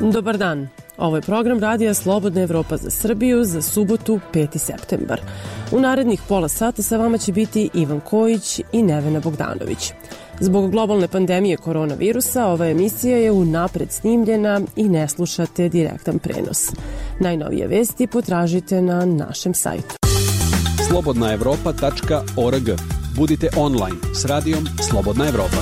Dobar dan. Ovo je program radija Slobodna Evropa za Srbiju za subotu 5. septembar. U narednih pola sata sa vama će biti Ivan Kojić i Nevena Bogdanović. Zbog globalne pandemije koronavirusa ova emisija je unapred snimljena i ne slušate direktan prenos. Najnovije vesti potražite na našem sajtu. slobodnaevropa.org. Budite online s radijom Slobodna Evropa.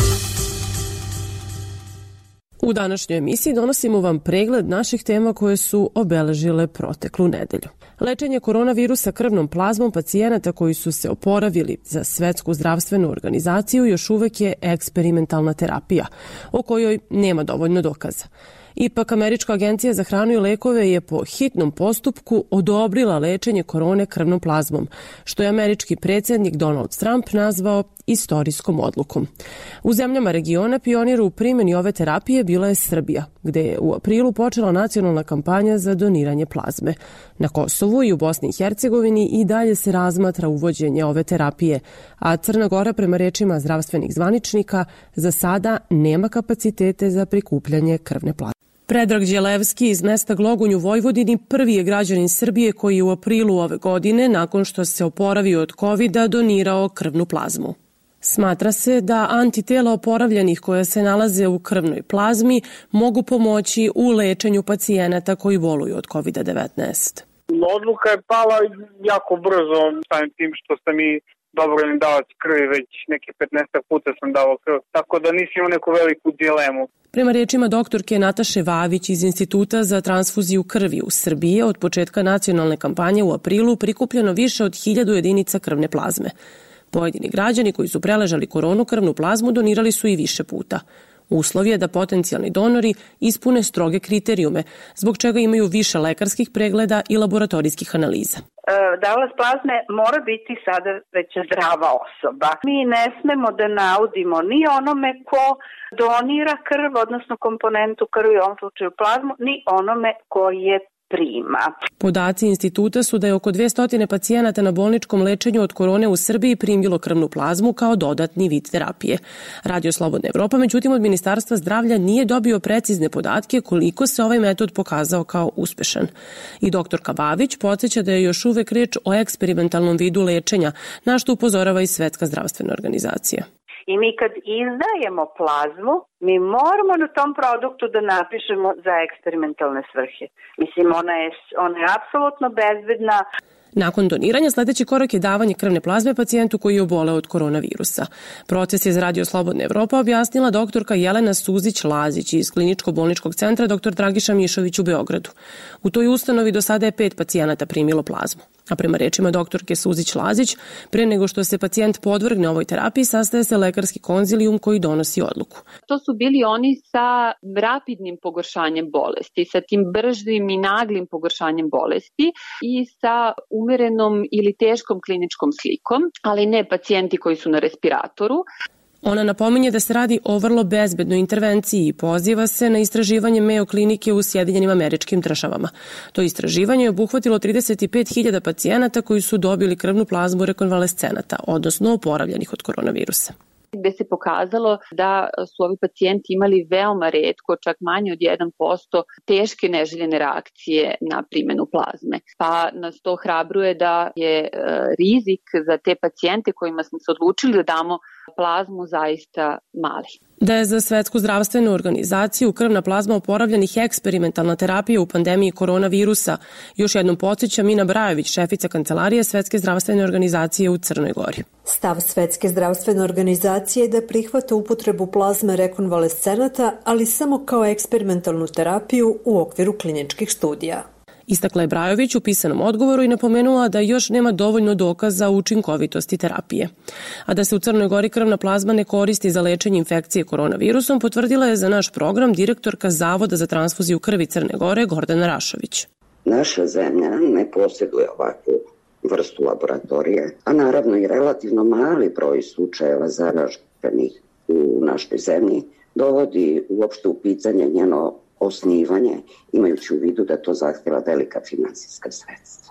U današnjoj emisiji donosimo vam pregled naših tema koje su obeležile proteklu nedelju. Lečenje koronavirusa krvnom plazmom pacijenata koji su se oporavili za Svetsku zdravstvenu organizaciju još uvek je eksperimentalna terapija, o kojoj nema dovoljno dokaza. Ipak, Američka agencija za hranu i lekove je po hitnom postupku odobrila lečenje korone krvnom plazmom, što je američki predsjednik Donald Trump nazvao istorijskom odlukom. U zemljama regiona pionir u primjeni ove terapije bila je Srbija, gde je u aprilu počela nacionalna kampanja za doniranje plazme. Na Kosovu i u Bosni i Hercegovini i dalje se razmatra uvođenje ove terapije, a Crna Gora, prema rečima zdravstvenih zvaničnika, za sada nema kapacitete za prikupljanje krvne plazme. Predrag Đelevski iz mesta Glogunj u Vojvodini prvi je građanin Srbije koji je u aprilu ove godine, nakon što se oporavio od COVID-a, donirao krvnu plazmu. Smatra se da antitela oporavljenih koja se nalaze u krvnoj plazmi mogu pomoći u lečenju pacijenata koji boluju od COVID-19. Odluka je pala jako brzo, samim tim što sam i dobrovoljni davac krvi, već neke 15 puta sam davao krv, tako da nisam imao neku veliku dilemu. Prema rečima doktorke Nataše Vavić iz Instituta za transfuziju krvi u Srbiji, od početka nacionalne kampanje u aprilu prikupljeno više od 1000 jedinica krvne plazme. Pojedini građani koji su preležali koronu krvnu plazmu donirali su i više puta. Uslov je da potencijalni donori ispune stroge kriterijume, zbog čega imaju više lekarskih pregleda i laboratorijskih analiza. Davalac plazme mora biti sada već zdrava osoba. Mi ne smemo da naudimo ni onome ko donira krv, odnosno komponentu krvi, u ovom slučaju plazmu, ni onome ko je prima. Podaci instituta su da je oko 200 pacijenata na bolničkom lečenju od korone u Srbiji primilo krvnu plazmu kao dodatni vid terapije. Radio Slobodna Evropa, međutim, od Ministarstva zdravlja nije dobio precizne podatke koliko se ovaj metod pokazao kao uspešan. I doktorka Bavić podsjeća da je još uvek reč o eksperimentalnom vidu lečenja, na što upozorava i Svetska zdravstvena organizacija. I mi kad izdajemo plazmu, mi moramo na tom produktu da napišemo za eksperimentalne svrhe. Mislim, ona je apsolutno bezbedna. Nakon doniranja sledeći korak je davanje krvne plazme pacijentu koji je oboleo od koronavirusa. Proces je za Radio Slobodna Evropa objasnila doktorka Jelena Suzić-Lazić iz Kliničko-bolničkog centra dr. Dragiša Mišović u Beogradu. U toj ustanovi do sada je 5 pacijenata primilo plazmu. A prema rečima doktorke Suzić-Lazić, pre nego što se pacijent podvrgne ovoj terapiji, sastaje se lekarski konzilijum koji donosi odluku. To su bili oni sa rapidnim pogoršanjem bolesti, sa tim bržim i naglim pogoršanjem bolesti i sa umerenom ili teškom kliničkom slikom, ali ne pacijenti koji su na respiratoru. Ona napominje da se radi o vrlo bezbednoj intervenciji i poziva se na istraživanje Mayo klinike u Sjedinjenim Američkim Državama. To istraživanje je obuhvatilo 35.000 pacijenata koji su dobili krvnu plazmu rekonvalescenata, odnosno oporavljenih od koronavirusa, gde se pokazalo da su ovi pacijenti imali veoma retko, čak manje od 1%, teške neželjene reakcije na primjenu plazme. Pa nas to hrabruje da je rizik za te pacijente kojima smo se odlučili da damo plazmu zaista mali. Da je za Svetsku zdravstvenu organizaciju krvna plazma oporavljenih eksperimentalna terapija u pandemiji koronavirusa, još jednom podsjeća Mina Brajević, šefica kancelarije Svetske zdravstvene organizacije u Crnoj Gori. Stav Svetske zdravstvene organizacije je da prihvata upotrebu plazme rekonvalescenata, ali samo kao eksperimentalnu terapiju u okviru kliničkih studija. Istakla je Brajović u pisanom odgovoru i napomenula da još nema dovoljno dokaza o učinkovitosti terapije. A da se u Crnoj Gori krvna plazma ne koristi za lečenje infekcije koronavirusom, potvrdila je za naš program direktorka Zavoda za transfuziju krvi Crne Gore Gordana Rašović. Naša zemlja ne posjeduje ovakvu vrstu laboratorije, a naravno i relativno mali broj slučajeva zaraženih u našoj zemlji dovodi uopšte u pitanje njeno osnivanje, imajući u vidu da to zahtjeva velika finansijska sredstva.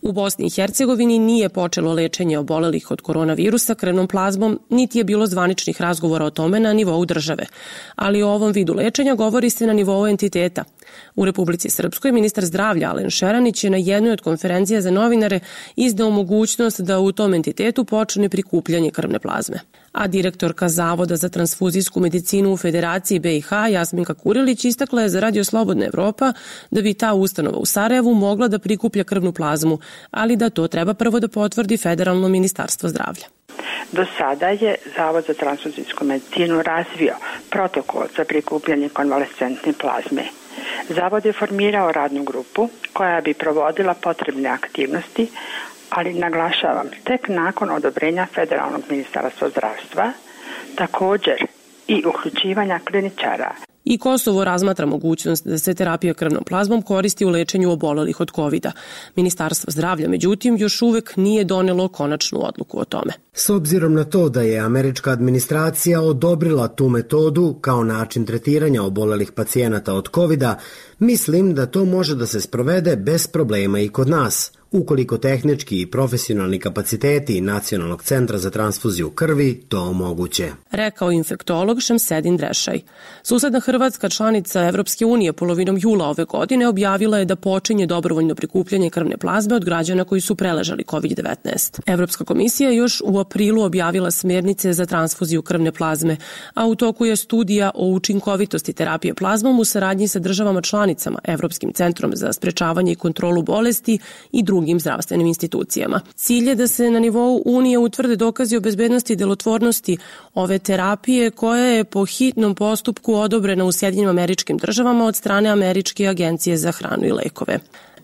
U Bosni i Hercegovini nije počelo lečenje obolelih od koronavirusa krvnom plazmom, niti je bilo zvaničnih razgovora o tome na nivou države. Ali o ovom vidu lečenja govori se na nivou entiteta. U Republici Srpskoj ministar zdravlja Alen Šeranić je na jednoj od konferencija za novinare izdao mogućnost da u tom entitetu počne prikupljanje krvne plazme. A direktorka Zavoda za transfuzijsku medicinu u Federaciji BiH Jasminka Kurilić istakla je za Radio Slobodna Evropa da bi ta ustanova u Sarajevu mogla da prikuplja krvnu plazmu, ali da to treba prvo da potvrdi Federalno ministarstvo zdravlja. Do sada je Zavod za transfuzijsku medicinu razvio protokol za prikupljanje konvalescentne plazme. Zavod je formirao radnu grupu koja bi provodila potrebne aktivnosti, ali naglašavam, tek nakon odobrenja Federalnog ministarstva zdravstva, također i uključivanja kliničara. I Kosovo razmatra mogućnost da se terapija krvnom plazmom koristi u lečenju obolelih od COVID-a. Ministarstvo zdravlja, međutim, još uvek nije donelo konačnu odluku o tome. S obzirom na to da je američka administracija odobrila tu metodu kao način tretiranja obolelih pacijenata od COVID-a, mislim da to može da se sprovede bez problema i kod nas, ukoliko tehnički i profesionalni kapaciteti Nacionalnog centra za transfuziju krvi to omoguće. Rekao infektolog Šemsedin Drešaj. Susedna Hrvatska, članica Evropske unije, polovinom jula ove godine objavila je da počinje dobrovoljno prikupljanje krvne plazme od građana koji su preležali COVID-19. Evropska komisija još u aprilu objavila smjernice za transfuziju krvne plazme, a u toku je studija o učinkovitosti terapije plazmom u saradnji sa državama članicama, Evropskim centrom za sprečavanje i kontrolu bolesti i drugim zdravstvenim institucijama. Cilj je da se na nivou Unije utvrde dokazi o bezbednosti i delotvornosti ove terapije koja je po hitnom postupku odobrena u Sjedinjenim Američkim Državama od strane Američke agencije za hranu i lekove.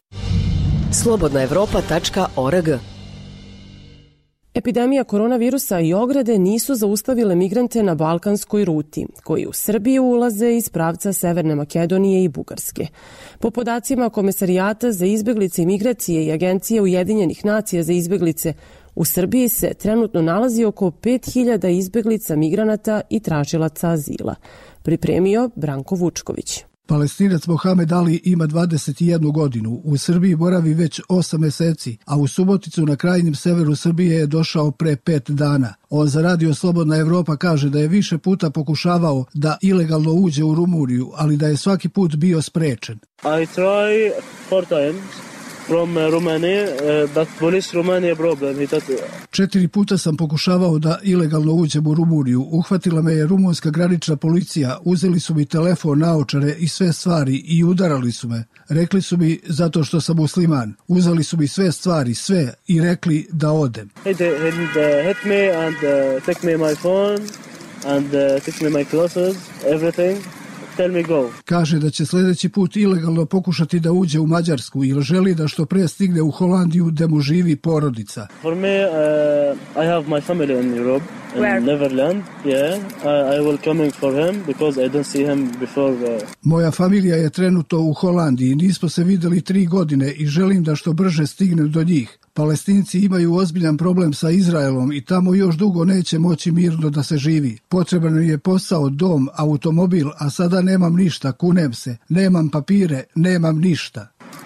slobodnaevropa.org. Epidemija koronavirusa i ograde nisu zaustavile migrante na balkanskoj ruti, koji u Srbiju ulaze iz pravca Severne Makedonije i Bugarske. Po podacima Komesarijata za izbeglice i migracije i Agencije Ujedinjenih nacija za izbeglice, u Srbiji se trenutno nalazi oko 5000 izbeglica, migranata i tražilaca azila. Pripremio Branko Vučković. Palestinac Mohamed Ali ima 21 godinu, u Srbiji boravi već 8 meseci, a u Suboticu na krajnjem severu Srbije je došao pre 5 dana. On za Radio Slobodna Evropa kaže da je više puta pokušavao da ilegalno uđe u Rumuniju, ali da je svaki put bio sprečen. I try 4 times. From Romania, but police Romania problem. 4 puta sam pokušavao da ilegalno uđem u Rumuniju. Uhvatila me je rumunska granična policija, uzeli su mi telefon, naočare i sve stvari i udarali su me. Rekli su mi zato što sam musliman. Uzeli su mi sve stvari, sve i rekli da odem. Hit me and take me my phone and take me my clothes, everything. Tell me go. Kaže da će sljedeći put ilegalno pokušati da uđe u Mađarsku jer želi da što pre stigne u Holandiju gde mu živi porodica. For me, I have my family in Europe, in Neverland. Yeah, I will coming for him because I don't see him before. Moja familija je trenutno u Holandiji, nismo se videli 3 godine i želim da što brže stignem do njih. Palestinci imaju ozbiljan problem sa Izraelom i tamo još dugo neće moći mirno da se živi. Potreban je posao, dom, automobil, a sada nemam ništa, kunem se. Nemam papire, nemam ništa.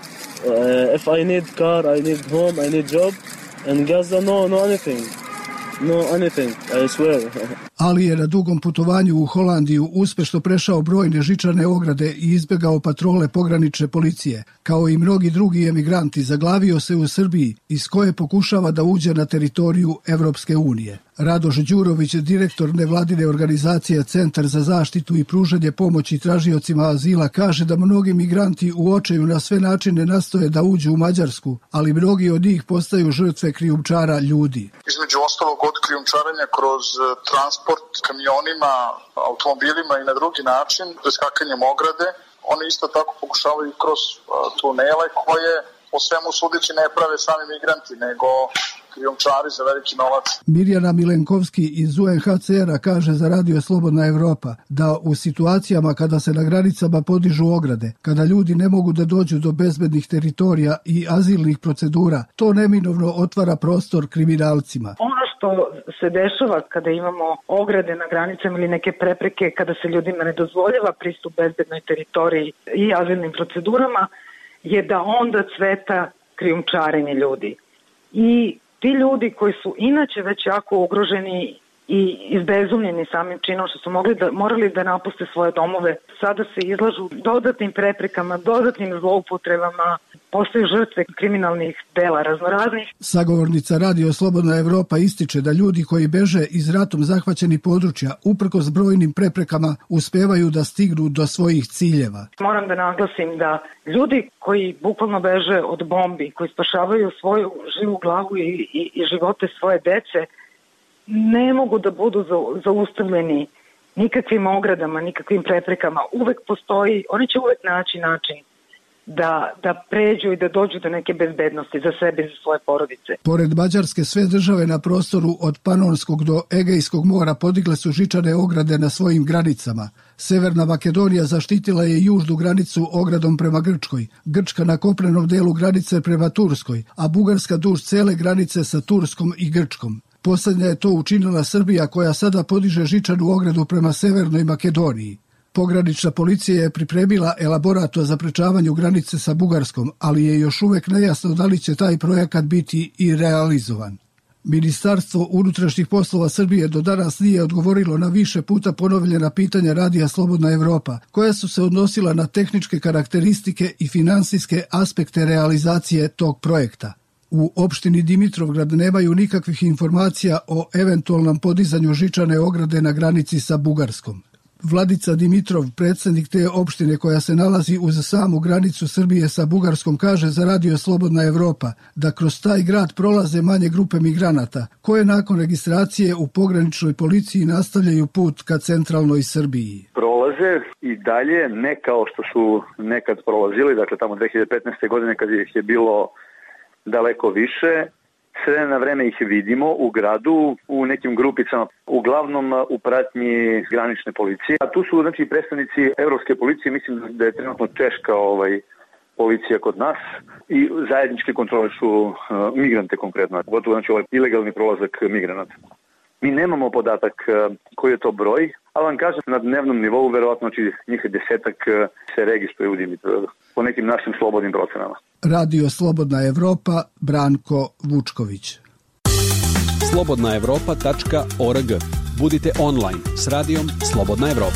If I need car, I need home, I need job. And Gaza, no anything. No anything, I swear. Ali je na dugom putovanju u Holandiju uspešno prešao brojne žičane ograde i izbegao patrole pogranične policije. Kao i mnogi drugi emigranti, zaglavio se u Srbiji, iz koje pokušava da uđe na teritoriju Evropske unije. Radoš Đurović, direktor nevladine organizacije Centar za zaštitu i pružanje pomoći tražiocima azila, kaže da mnogi migranti u očaju na sve načine nastoje da uđu u Mađarsku, ali mnogi od njih postaju žrtve krijumčara ljudi. Između ostalog od krijumčarenja kroz transport kamionima, automobilima i na drugi način, preskakanjem ograde, oni isto tako pokušavaju kroz tunele koje po svemu sudeći ne prave sami migranti, nego krijumčari za veliki novac. Mirjana Milenkovski iz UNHCR-a kaže za Radio Slobodna Evropa da u situacijama kada se na granicama podižu ograde, kada ljudi ne mogu da dođu do bezbednih teritorija i azilnih procedura, to neminovno otvara prostor kriminalcima. Ono što se dešava kada imamo ograde na granicama ili neke prepreke, kada se ljudima ne dozvoljava pristup bezbednoj teritoriji i azilnim procedurama, je da onda cveta krijumčarenje ljudi. I ti ljudi koji su inače već jako ugroženi i izbezumljeni samim činom što su morali da napuste svoje domove, sada se izlažu dodatnim preprekama, dodatnim zloupotrebama, postaju žrtve kriminalnih dela raznoraznih. Sagovornica Radio Slobodna Evropa ističe da ljudi koji beže iz ratom zahvaćenih područja uprkos brojnim preprekama uspevaju da stignu do svojih ciljeva. Moram da naglasim da ljudi koji bukvalno beže od bombi, koji spašavaju svoju živu glavu i živote svoje dece, ne mogu da budu zaustavljeni nikakvim ogradama, nikakvim preprekama. Uvek postoji, oni će uvek naći način da pređu i da dođu do neke bezbednosti za sebe i za svoje porodice. Pored Mađarske, sve države na prostoru od Panonskog do Egejskog mora podigle su žičane ograde na svojim granicama. Severna Makedonija zaštitila je južnu granicu ogradom prema Grčkoj, Grčka na kopnenom delu granice prema Turskoj, a Bugarska duž cele granice sa Turskom i Grčkom. Poslednja je to učinila Srbija, koja sada podiže žičanu ogradu prema Severnoj Makedoniji. Pogranična policija je pripremila elaborat o zaprečavanju granice sa Bugarskom, ali je još uvek nejasno da li će taj projekat biti i realizovan. Ministarstvo unutrašnjih poslova Srbije do danas nije odgovorilo na više puta ponovljena pitanja Radija Slobodna Evropa, koja su se odnosila na tehničke karakteristike i finansijske aspekte realizacije tog projekta. U opštini Dimitrovgrad nemaju nikakvih informacija o eventualnom podizanju žičane ograde na granici sa Bugarskom. Vladica Dimitrov, predsjednik te opštine koja se nalazi uz samu granicu Srbije sa Bugarskom, kaže za Radio Slobodna Evropa da kroz taj grad prolaze manje grupe migranata, koje nakon registracije u pograničnoj policiji nastavljaju put ka centralnoj Srbiji. Prolaze i dalje, ne kao što su nekad prolazili, dakle tamo 2015. godine kad ih je bilo daleko više. Sve na vreme ih vidimo u gradu, u nekim grupicama, uglavnom u pratnji granične policije. A tu su znači predstavnici evropske policije, mislim da je trenutno češka policija kod nas i zajedničke kontrole su migrante konkretno, gotovo znači ilegalni prolazak migranata. Mi nemamo podatak koji je to broj, ali vam kažem na dnevnom nivou verovatno njih 10 se registruje u Dimitrovgradu po nekim našim slobodnim procenama. Radio Slobodna Evropa, Branko Vučković. slobodnaevropa.org. Budite online s radijom Slobodna Evropa.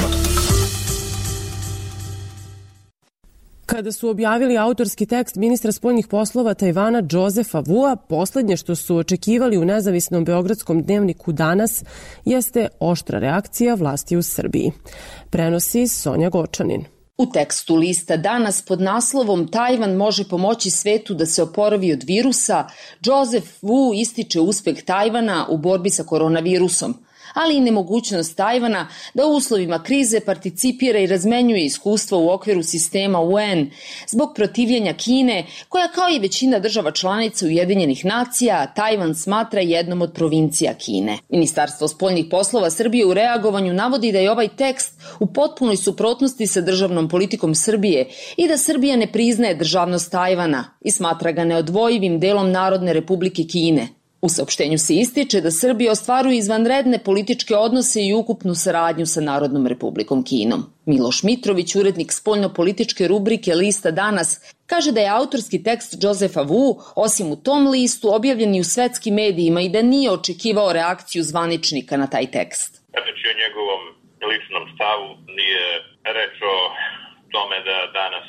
Kada su objavili autorski tekst ministra spoljnih poslova Tajvana Josefa Vua, poslednje što su očekivali u nezavisnom beogradskom dnevniku Danas jeste oštra reakcija vlasti u Srbiji. Prenosi Sonja Gočanin. U tekstu lista Danas pod naslovom Tajvan može pomoći svetu da se oporavi od virusa, Joseph Wu ističe uspeh Tajvana u borbi sa koronavirusom, ali i nemogućnost Tajvana da u uslovima krize participira i razmenjuje iskustva u okviru sistema UN zbog protivljenja Kine, koja kao i većina država članica Ujedinjenih nacija Tajvan smatra jednom od provincija Kine. Ministarstvo spoljnih poslova Srbije u reagovanju navodi da je ovaj tekst u potpunoj suprotnosti sa državnom politikom Srbije i da Srbija ne priznaje državnost Tajvana i smatra ga neodvojivim delom Narodne Republike Kine. U saopštenju se ističe da Srbija ostvaruje izvanredne političke odnose i ukupnu saradnju sa Narodnom Republikom Kinom. Miloš Mitrović, urednik spoljno-političke rubrike lista Danas, kaže da je autorski tekst Josefa Wu, osim u tom listu, objavljen i u svetskim medijima i da nije očekivao reakciju zvaničnika na taj tekst. Reč je o njegovom ličnom stavu, nije reč o tome da danas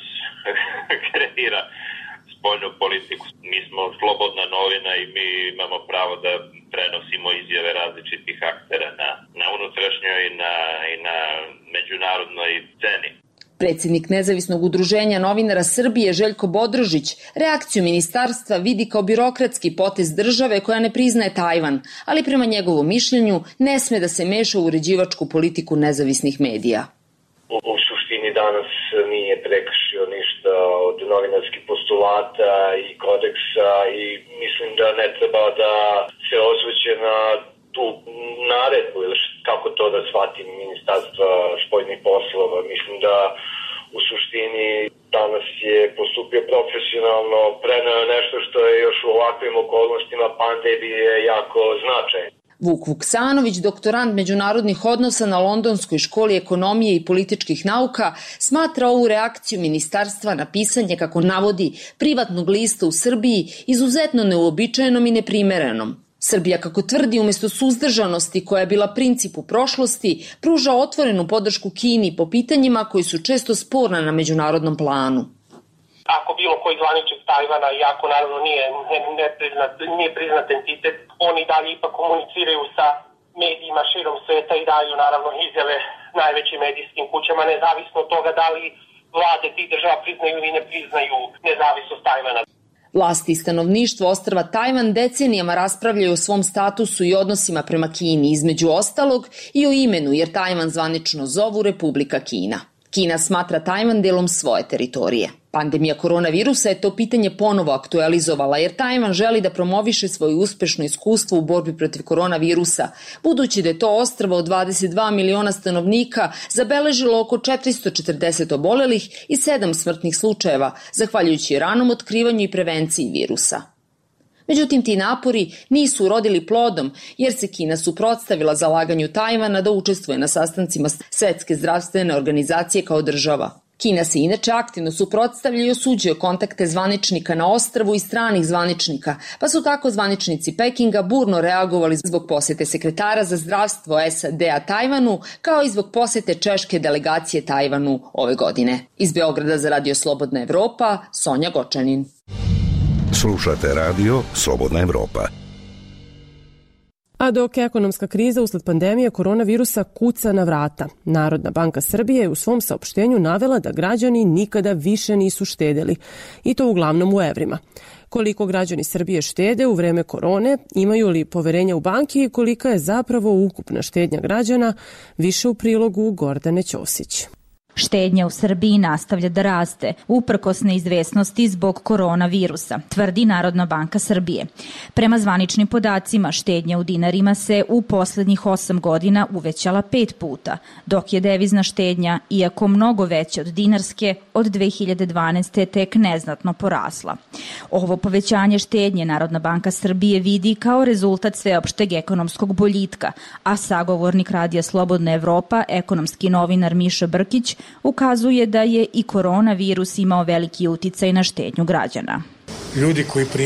kreira spoljnu politiku. Mi smo slobodna novina i mi imamo pravo da prenosimo izjave različitih aktera na unutrašnjoj i na međunarodnoj sceni. Predsjednik Nezavisnog udruženja novinara Srbije Željko Bodrožić reakciju ministarstva vidi kao birokratski potez države koja ne priznaje Tajvan, ali prema njegovom mišljenju ne sme da se meša u uređivačku politiku nezavisnih medija. U suštini danas nije prekršio ništa od novinarskih postulata i kodeksa i mislim da ne treba da se osvrće na tu naredbu ili kako to da shvatim Ministarstva spoljnih poslova. Mislim da u suštini danas je postupio profesionalno, preneo nešto što je još u ovakvim okolnostima pandemije jako značajno. Vuk Vuksanović, doktorant međunarodnih odnosa na Londonskoj školi ekonomije i političkih nauka, smatra ovu reakciju ministarstva na pisanje, kako navodi, privatnog lista u Srbiji izuzetno neuobičajenom i neprimerenom. Srbija, kako tvrdi, umesto suzdržanosti koja je bila princip u prošlosti, pruža otvorenu podršku Kini po pitanjima koji su često sporna na međunarodnom planu. Ako bilo koji zvaničnik Tajvana, iako naravno nije priznat entitet, oni dalje ipak komuniciraju sa medijima širom sveta i daju naravno izjave najvećim medijskim kućama, nezavisno od toga da li vlade tih država priznaju ili ne priznaju nezavisnost Tajvana. Vlasti i stanovništvo ostrva Tajvan decenijama raspravljaju o svom statusu i odnosima prema Kini, između ostalog i o imenu, jer Tajvan zvanično zovu Republika Kina. Kina smatra Tajvan delom svoje teritorije. Pandemija koronavirusa je to pitanje ponovo aktualizovala, jer Tajvan želi da promoviše svoje uspešno iskustvo u borbi protiv koronavirusa, budući da je to ostrvo od 22 miliona stanovnika zabeležilo oko 440 obolelih i 7 smrtnih slučajeva, zahvaljujući ranom otkrivanju i prevenciji virusa. Međutim, ti napori nisu urodili plodom, jer se Kina suprotstavila zalaganju Tajvana da učestvuje na sastancima Svetske zdravstvene organizacije kao država. Kina se inače aktivno suprotstavlja i osuđuje kontakte zvaničnika na ostrvu i stranih zvaničnika, pa su tako zvaničnici Pekinga burno reagovali zbog posete sekretara za zdravstvo SAD-a Tajvanu, kao i zbog posete češke delegacije Tajvanu ove godine. Iz Beograda za Radio Slobodna Evropa, Sonja Gočanin. Slušate radio Slobodna Evropa. A dok ekonomska kriza usled pandemije koronavirusa kuca na vrata, Narodna banka Srbije je u svom saopštenju navela da građani nikada više nisu štedeli, i to uglavnom u evrima. Koliko građani Srbije štede u vreme korone, imaju li poverenja u banki i kolika je zapravo ukupna štednja građana, više u prilogu Gordane Ćosić. Štednja u Srbiji nastavlja da raste, uprkos neizvesnosti zbog koronavirusa, tvrdi Narodna banka Srbije. Prema zvaničnim podacima, štednja u dinarima se u poslednjih 8 godina uvećala 5 puta, dok je devizna štednja, iako mnogo veća od dinarske, od 2012. tek neznatno porasla. Ovo povećanje štednje Narodna banka Srbije vidi kao rezultat sveopšteg ekonomskog boljitka, a sagovornik Radija Slobodna Evropa, ekonomski novinar Miša Brkić, ukazuje da je i koronavirus imao veliki uticaj na štednju građana. Ljudi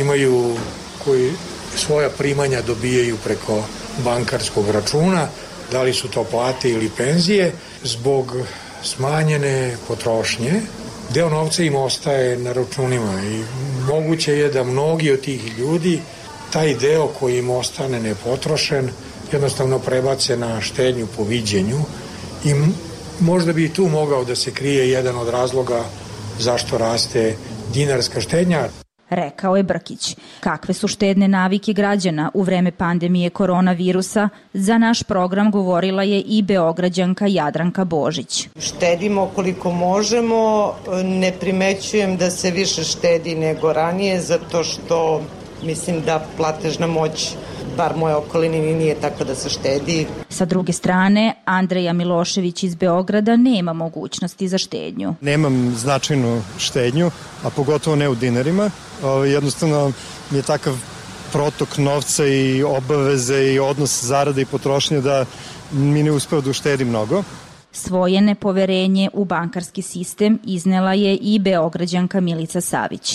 koji svoja primanja dobijaju preko bankarskog računa, da li su to plate ili penzije, zbog smanjene potrošnje, deo novca im ostaje na računima i moguće je da mnogi od tih ljudi taj deo koji im ostane nepotrošen jednostavno prebace na štednju po viđenju i možda bi i tu mogao da se krije jedan od razloga zašto raste dinarska štednja. Rekao je Brkić. Kakve su štedne navike građana u vreme pandemije koronavirusa, za naš program govorila je i Beograđanka Jadranka Božić. Štedimo koliko možemo, ne primećujem da se više štedi nego ranije, zato što mislim da platežna moć bar moje okolini nije tako da se štedi. Sa druge strane, Andreja Milošević iz Beograda nema mogućnosti za štednju. Nemam značajnu štednju, a pogotovo ne u dinarima. Jednostavno mi je takav protok novca i obaveze i odnos zarade i potrošnje da mi ne uspeva da uštedi mnogo. Svoje nepoverenje u bankarski sistem iznela je i Beograđanka Milica Savić.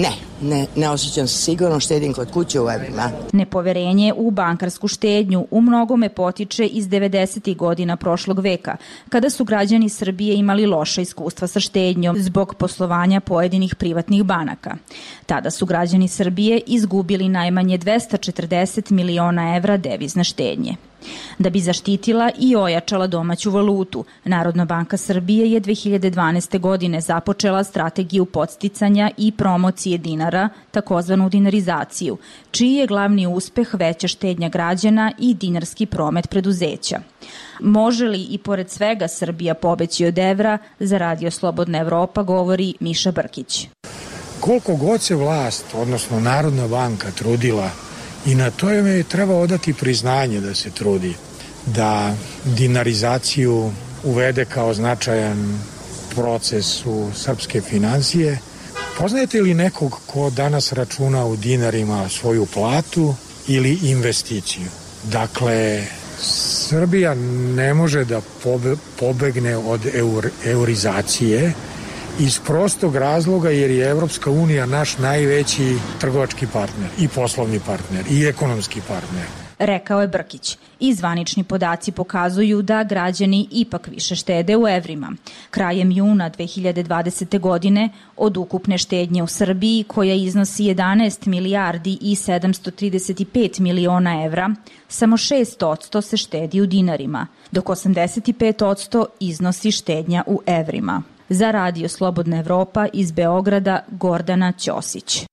Ne osjećam se sigurno, štedim kod kuće u evrima. Nepoverenje u bankarsku štednju u mnogome potiče iz 90. godina prošlog veka, kada su građani Srbije imali loša iskustva sa štednjom zbog poslovanja pojedinih privatnih banaka. Tada su građani Srbije izgubili najmanje 240 miliona evra devizne štednje. Da bi zaštitila i ojačala domaću valutu, Narodna banka Srbije je 2012. godine započela strategiju podsticanja i promocije dinara, takozvanu dinarizaciju, čiji je glavni uspeh veća štednja građana i dinarski promet preduzeća. Može li i pored svega Srbija pobeći od evra, za Radio Slobodna Evropa govori Miša Brkić. Koliko god se vlast, odnosno Narodna banka, trudila i na to je treba odati priznanje da se trudi, da dinarizaciju uvede kao značajan proces u srpske finansije. Poznajete li nekog ko danas računa u dinarima svoju platu ili investiciju? Dakle, Srbija ne može da pobegne od eurizacije iz prostog razloga jer je Evropska unija naš najveći trgovački partner i poslovni partner i ekonomski partner. Rekao je Brkić. I zvanični podaci pokazuju da građani ipak više štede u evrima. Krajem juna 2020. godine od ukupne štednje u Srbiji, koja iznosi 11 milijardi i 735 miliona evra, samo 6% se štedi u dinarima, dok 85% iznosi štednja u evrima. Za Radio Slobodna Evropa iz Beograda, Gordana Ćosić.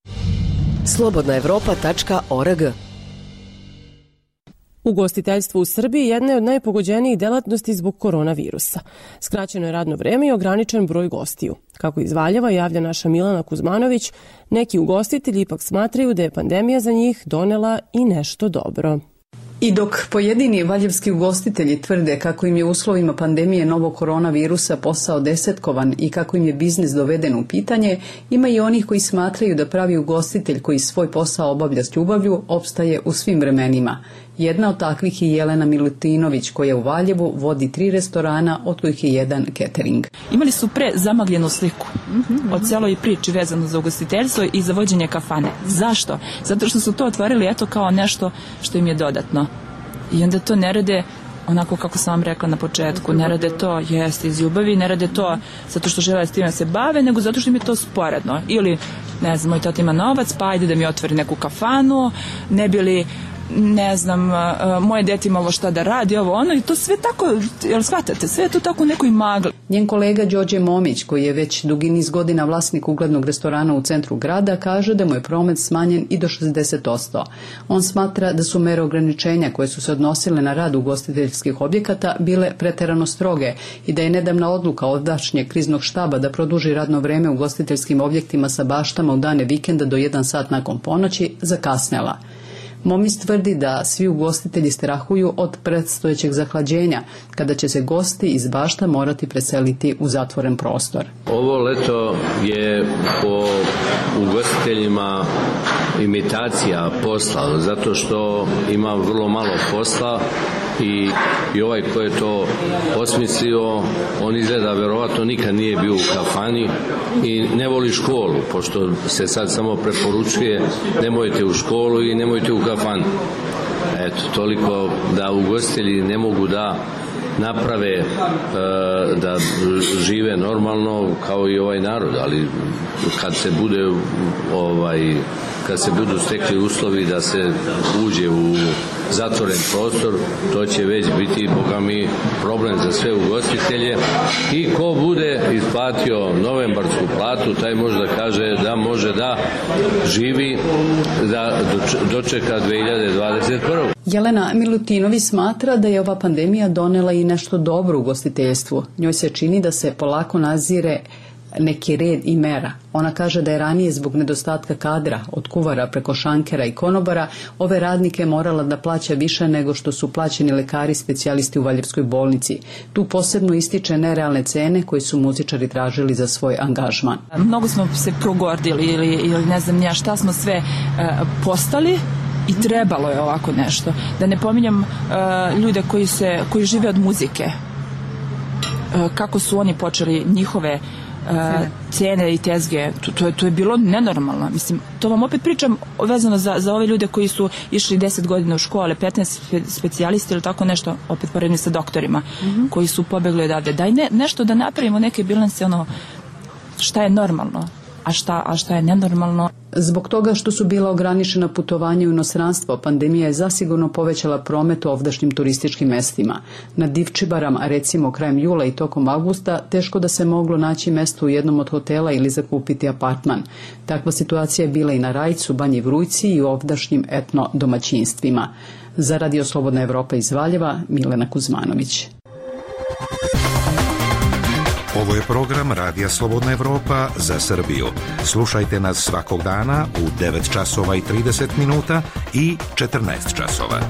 slobodnaevropa.org. Ugostiteljstvo u Srbiji jedna je od najpogođenijih delatnosti zbog koronavirusa. Skraćeno je radno vreme i ograničen broj gostiju. Kako iz Valjeva javlja naša Milana Kuzmanović, neki ugostitelji ipak smatraju da je pandemija za njih donela i nešto dobro. I dok pojedini valjevski ugostitelji tvrde kako im je u uslovima pandemije novog koronavirusa posao desetkovan i kako im je biznis doveden u pitanje, ima i onih koji smatraju da pravi ugostitelj koji svoj posao obavlja s ljubavlju opstaje u svim vremenima. Jedna od takvih je Jelena Milutinović, koja u Valjevu vodi 3 restorana, od kojih je jedan catering. Imali su zamagljenu sliku o celoj priči vezano za ugostiteljstvo i za vođenje kafane. Zašto? Zato što su to otvorili kao nešto što im je dodatno. I onda to ne rade onako kako sam vam rekla na početku, ne rade to iz ljubavi, ne rade to zato što žele s tim da se bave, nego zato što im je to sporedno. Ili, ne znam, moj tata ima novac, pa ajde da mi otvori neku kafanu, ne bi li, ne znam, moje dete imalo šta da radi, ovo ono, i to sve tako, jel shvatate, sve je to tako u nekoj magli. Njen kolega Đorđe Momić, koji je već dugi niz godina vlasnik uglednog restorana u centru grada, kaže da mu je promet smanjen i do 60%. On smatra da su mere ograničenja koje su se odnosile na rad ugostiteljskih objekata bile preterano stroge i da je nedavna odluka ovdašnjeg kriznog štaba da produži radno vreme ugostiteljskim objektima sa baštama u dane vikenda do 1 sat nakon ponoći zakasnela. Momis tvrdi da svi ugostitelji strahuju od predstojećeg zahlađenja, kada će se gosti iz bašta morati preseliti u zatvoren prostor. Ovo leto je po ugostiteljima imitacija posla, zato što ima vrlo malo posla i ovaj ko je to osmislio, on izgleda verovatno nikad nije bio u kafani i ne voli školu, pošto se sad samo preporučuje nemojte u školu i nemojte u kafanu. Eto, toliko da ugostitelji ne mogu da naprave da žive normalno kao i ovaj narod, ali kad se budu stekli uslovi da se uđe u zatvoren prostor, to će već biti, boga mi, problem za sve ugostitelje i ko bude isplatio novembarsku platu, taj može da kaže da može da živi, da dočeka 2021. Jelena Milutinović smatra da je ova pandemija donela i nešto dobro u ugostiteljstvu. Njoj se čini da se polako nazire neki red i mera. Ona kaže da je ranije zbog nedostatka kadra, od kuvara preko šankera i konobara, ove radnike morala da plaća više nego što su plaćeni lekari specijalisti u Valjevskoj bolnici. Tu posebno ističe nerealne cene koje su muzičari tražili za svoj angažman. Mnogo smo se progordili ili ne znam ja šta smo sve postali i trebalo je ovako nešto. Da ne pominjam ljude koji žive od muzike. Kako su oni počeli njihove cene i tezge, to je bilo nenormalno. Mislim, to vam opet pričam vezano za ove ljude koji su išli 10 godina u škole, 15 specijalisti ili tako nešto, opet poredni sa doktorima, koji su pobegli odavde. Daj nešto da napravimo neke bilanse, šta je normalno, a šta je nenormalno. Zbog toga što su bila ograničena putovanja u inostranstvo, pandemija je zasigurno povećala promet u ovdašnjim turističkim mestima. Na Divčibarama, recimo krajem jula i tokom avgusta, teško da se moglo naći mesto u jednom od hotela ili zakupiti apartman. Takva situacija je bila i na Rajcu, Banji Vrujci i u ovdašnjim etno domaćinstvima. Za Radio Slobodna Evropa iz Valjeva, Milena Kuzmanović. Ovo je program Radija Slobodna Evropa za Srbiju. Slušajte nas svakog dana u 9 časova i 30 minuta i 14 časova.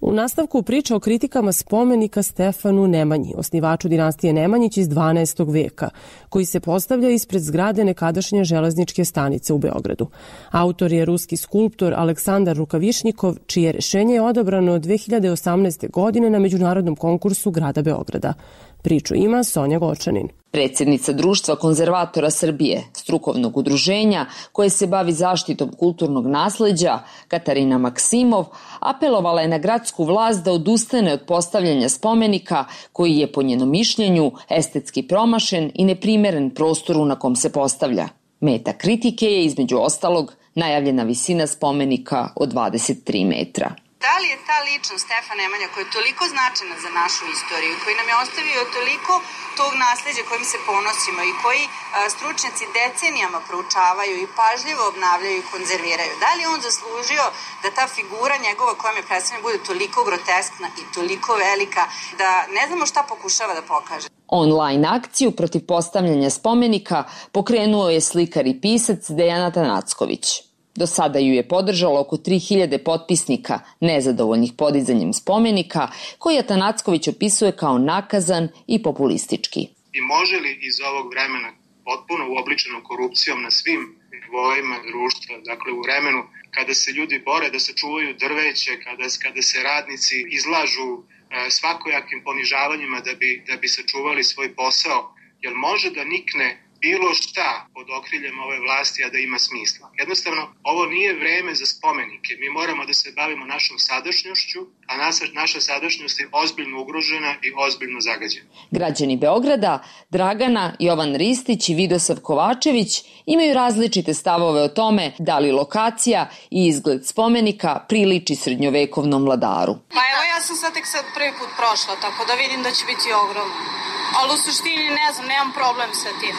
U nastavku priča o kritikama spomenika Stefanu Nemanji, osnivaču dinastije Nemanjić iz 12. veka, koji se postavlja ispred zgrade nekadašnje železničke stanice u Beogradu. Autor je ruski skulptor Aleksandar Rukavišnjikov, čije rešenje je odabrano 2018. godine na međunarodnom konkursu grada Beograda. Priču ima Sonja Gočanin. Predsjednica Društva konzervatora Srbije, strukovnog udruženja koje se bavi zaštitom kulturnog nasleđa, Katarina Maksimov, apelovala je na gradsku vlast da odustane od postavljanja spomenika koji je po njenom mišljenju estetski promašen i neprimeren prostoru na kom se postavlja. Meta kritike je između ostalog najavljena visina spomenika od 23 metra. Da li je ta ličnost Stefan Nemanja koja je toliko značajna za našu istoriju, koji nam je ostavio toliko tog nasleđa kojim se ponosimo i koji stručnjaci decenijama proučavaju i pažljivo obnavljaju i konzerviraju, da li on zaslužio da ta figura njegova kojom je predstavljena bude toliko groteskna i toliko velika da ne znamo šta pokušava da pokaže? Online akciju protiv postavljanja spomenika pokrenuo je slikar i pisac Dejan Atanacković. Do sada ju je podržalo oko 3000 potpisnika nezadovoljnih podizanjem spomenika, koji Atanacković opisuje kao nakazan i populistički. I može li iz ovog vremena potpuno uobličeno korupcijom na svim nivoima društva, dakle u vremenu kada se ljudi bore da sačuvaju drveće, kada se radnici izlažu svakojakim ponižavanjima da bi sačuvali svoj posao, jel može da nikne bilo šta pod okriljem ove vlasti, a da ima smisla? Jednostavno, ovo nije vreme za spomenike. Mi moramo da se bavimo našom sadašnjošću, a naša sadašnjost je ozbiljno ugrožena i ozbiljno zagađena. Građani Beograda, Dragana, Jovan Ristić i Vidosav Kovačević imaju različite stavove o tome da li lokacija i izgled spomenika priliči srednjovekovnom vladaru. Pa evo, ja sam sad tek prvi put prošla, tako da vidim da će biti ogromno. Ali u suštini ne znam, nemam problem sa tim.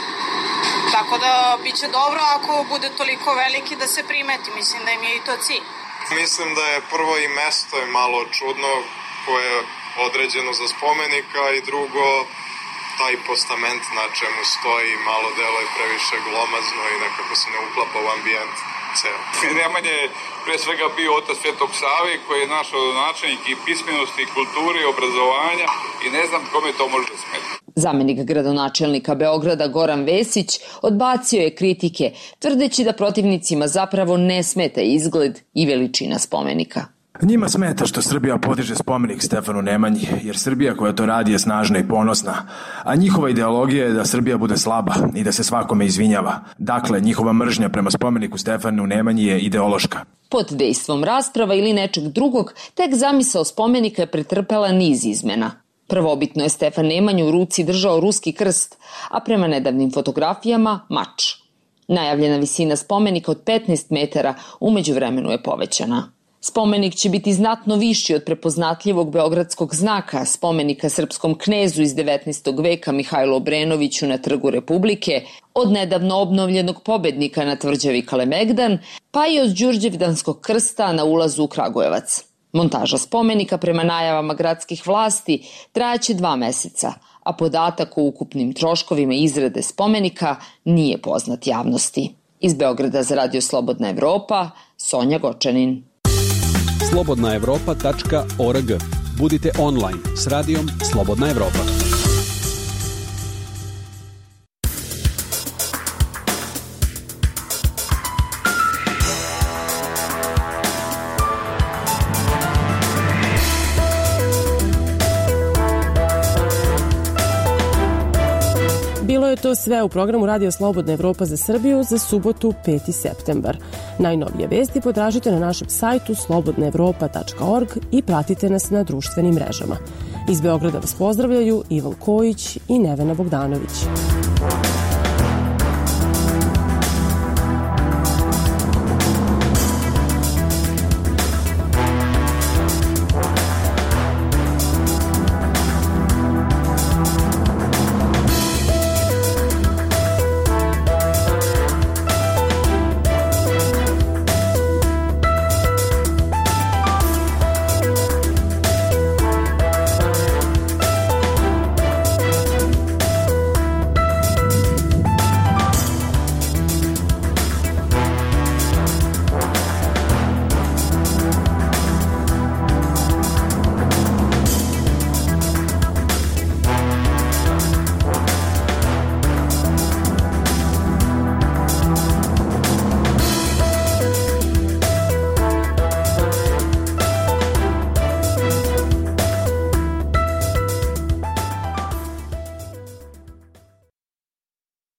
Tako da bit će dobro ako bude toliko veliki da se primeti. Mislim da im je i to cilj. Mislim da je prvo i mesto je malo čudno koje je određeno za spomenika i drugo taj postament na čemu stoji malo delo je previše glomazno i nekako se ne uklapa u ambijent ceo. Nemanja je pre svega bio otac Svetog Save koji je naš rodonačelnik i pismenosti, i kulture, i obrazovanja i ne znam kome to može da smeti. Zamenik gradonačelnika Beograda Goran Vesić odbacio je kritike, tvrdeći da protivnicima zapravo ne smeta izgled i veličina spomenika. Njima smeta što Srbija podiže spomenik Stefanu Nemanji, jer Srbija koja to radi je snažna i ponosna, a njihova ideologija je da Srbija bude slaba i da se svakome izvinjava. Dakle, njihova mržnja prema spomeniku Stefanu Nemanji je ideološka. Pod dejstvom rasprava ili nečeg drugog, tek zamisao spomenika je pretrpela niz izmena. Prvobitno je Stefan Nemanju u ruci držao ruski krst, a prema nedavnim fotografijama mač. Najavljena visina spomenika od 15 metara umeđu vremenu je povećana. Spomenik će biti znatno viši od prepoznatljivog beogradskog znaka, spomenika srpskom knezu iz 19. veka Mihajlu Obrenoviću na Trgu Republike, od nedavno obnovljenog pobednika na tvrđavi Kalemegdan, pa i od Đurđevdanskog krsta na ulazu u Kragujevac. Montaža spomenika prema najavama gradskih vlasti trajaće 2 meseca, a podatak o ukupnim troškovima izrade spomenika nije poznat javnosti. Iz Beograda za Radio Slobodna Evropa, Sonja Gočanin. slobodnaevropa.org. Budite online s radijom Slobodna Evropa. Bilo je to sve u programu Radio Slobodna Evropa za Srbiju za subotu 5. septembar. Najnovije vesti potražite na našem sajtu slobodnaevropa.org i pratite nas na društvenim mrežama. Iz Beograda vas pozdravljaju Ivan Kojić i Nevena Bogdanović.